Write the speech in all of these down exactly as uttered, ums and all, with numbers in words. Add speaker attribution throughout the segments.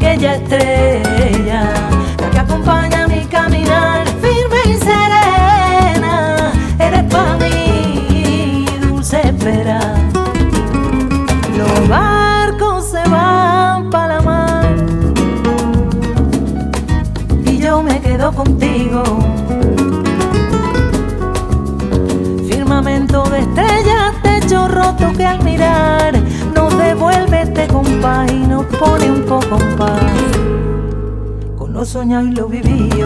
Speaker 1: aquella estrella, la que acompaña mi caminar firme y serena. Eres para mí dulce espera. Los barcos se van para la mar y yo me quedo contigo. Firmamento de estrellas, techo roto que al mirar nos devuelve este compás y nos pone un poco en paz con lo soñado y lo vivido.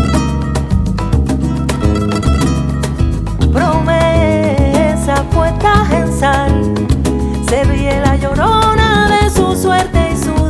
Speaker 1: Promesas puestas en sal, se ríe la llorona de su suerte y su